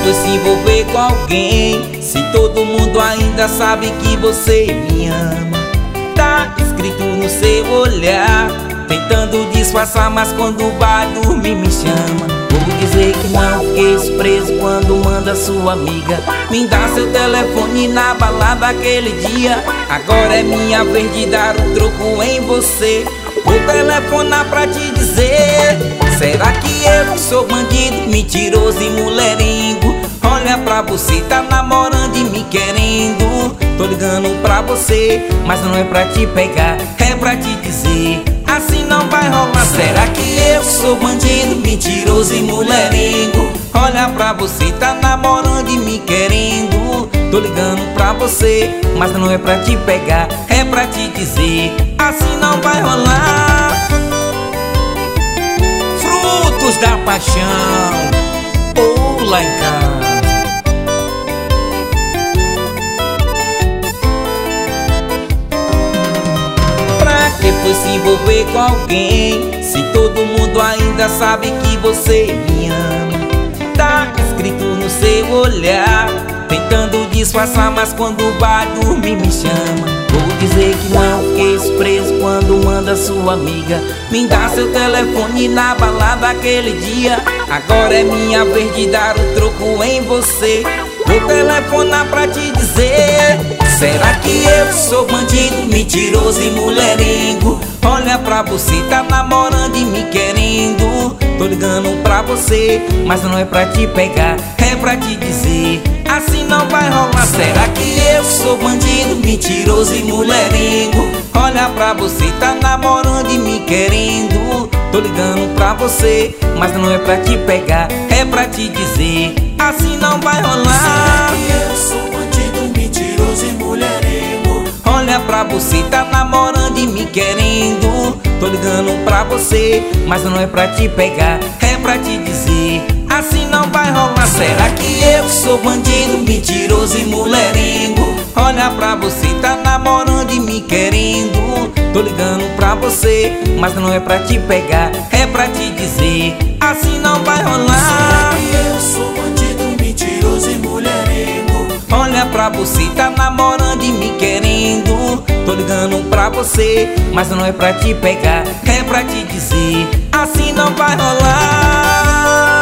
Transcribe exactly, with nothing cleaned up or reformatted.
foi se envolver com alguém, se todo mundo ainda sabe que você me ama? Tá escrito no seu olhar, tentando disfarçar, mas quando vai dormir me chama. Vou dizer que não fiquei surpreso quando manda sua amiga me dá seu telefone na balada aquele dia. Agora é minha vez de dar um troco em você. Vou telefonar pra te dizer: será que eu que sou bandido, mentiroso e mulherengo? Olha pra você, tá namorando e me querendo. Tô ligando pra você, mas não é pra te pegar, é pra te dizer: assim não vai rolar. Será que eu sou bandido, mentiroso e mulherengo? Olha pra você, tá namorando e me querendo. Tô ligando pra você, mas não é pra te pegar, é pra te dizer: assim não vai rolar. Frutos da paixão, ou lá em casa. Depois se envolver com alguém, se todo mundo ainda sabe que você me ama? Tá escrito no seu olhar, tentando disfarçar, mas quando vai dormir me chama. Vou dizer que não fiquei surpreso quando manda sua amiga me dá seu telefone na balada aquele dia. Agora é minha vez de dar o troco em você. Vou telefonar pra te dizer: será que eu sou bandido, mentiroso e mulherengo? Olha pra você, tá namorando e me querendo. Tô ligando pra você, mas não é pra te pegar, é pra te dizer: assim não vai rolar. Será que eu sou bandido, mentiroso e mulherengo? Olha pra você, tá namorando e me querendo. Tô ligando pra você, mas não é pra te pegar, é pra te dizer: assim não vai rolar. Eu sou bandido, mentiroso e mulherengo. Olha pra você, tá namorando e me querendo. Tô ligando pra você, mas não é pra te pegar, é pra te dizer: assim não vai rolar. Será que eu sou bandido, mentiroso e mulherengo? Olha pra você, tá namorando e me querendo. Tô ligando pra você, mas não é pra te pegar, é pra te dizer: assim não vai rolar. Será que eu sou bandido, mentiroso e mulherengo? Olha pra você, tá namorando e me querendo. Tô ligando pra você, mas não é pra te pegar, é pra te dizer: assim não vai rolar.